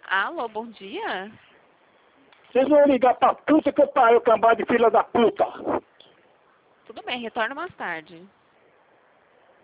Alô, bom dia? Vocês vão ligar pra puta que eu pariu, cambada de filha da puta. Tudo bem, retorno mais tarde.